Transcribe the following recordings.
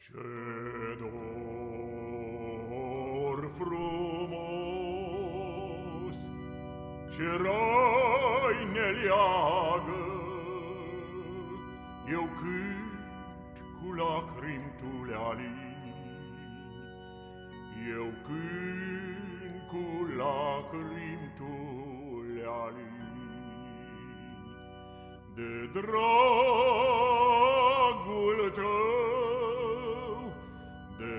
Ce dor frumos, ce rai ne leagă, eu cânt cu lacrimi tu le alini, eu cânt cu lacrimi tu le alini, de dragul tău, de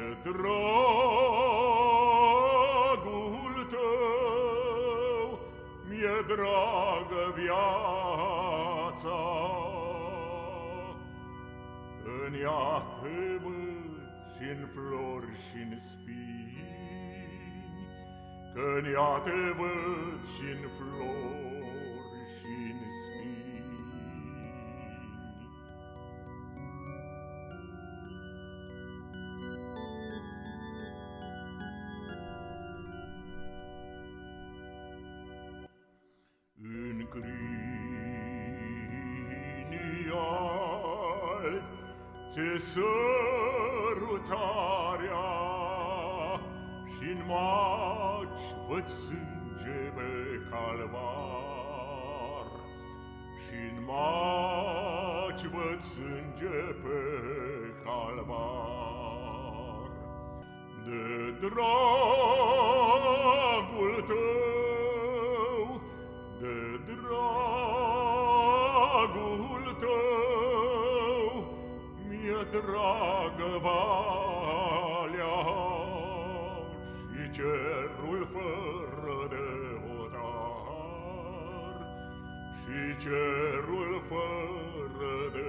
dragul tău, mi-e dragă viața, în ea te văd și-n flori și-n spini, că-n ea te văd și-n flori și-n spini. În crinii albi ți-e sărutarea, și-n maci văd sânge pe calvar, și-n maci văd sânge pe calvar. De dragul tău, de dragul tău, mi-e dragă valea și cerul fără de hotar, și cerul fără de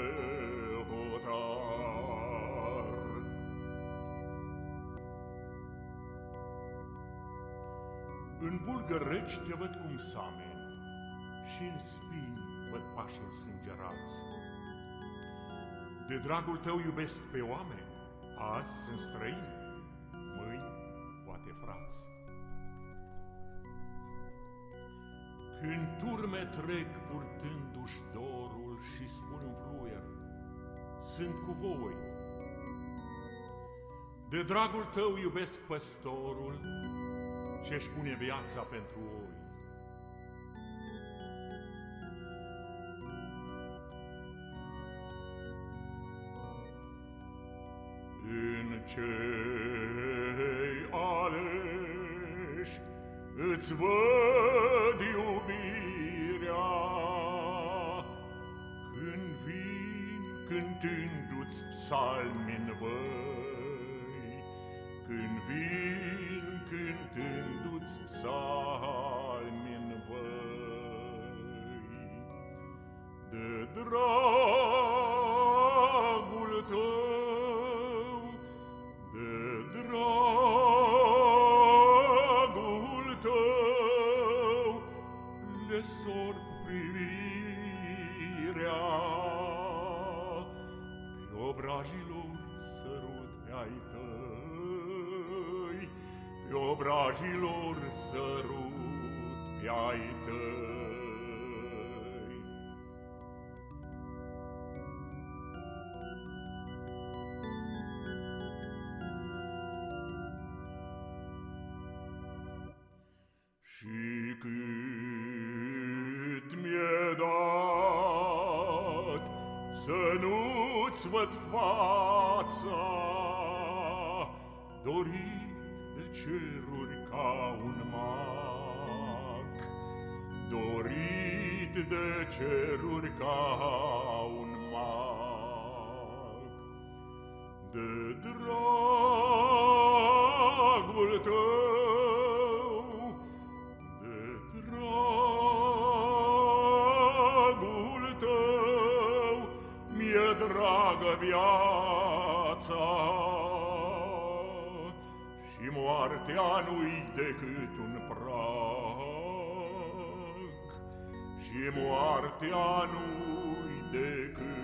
hotar. În bulgări reci te văd cum sameni, și în spini văd pași însângerați. De dragul tău iubesc pe oameni, azi sunt străini, mâini poate frați. Când turme trec purtându-și dorul și spun în fluier, sunt cu voi. De dragul tău iubesc păstorul ce-și pune viața pentru oi. În cei aleși îți văd iubirea, când vin cântându-ți psalmi-n văi, când vin cântându-ți psalmi-n văi. De dragul tău, de dragul tău, le sorb privirea, pe obrajilor sărut pe-ai tăi, pe obrajilor sărut pe-ai tăi. Și cât mi-e dat să nu-ți văd fața, dorit de ceruri ca un mag, dorit de ceruri ca un mag. De dragul tău, de dragul tău, mi-e dragă viața, și moartea nu-i decât un prag, și moartea nu-i decât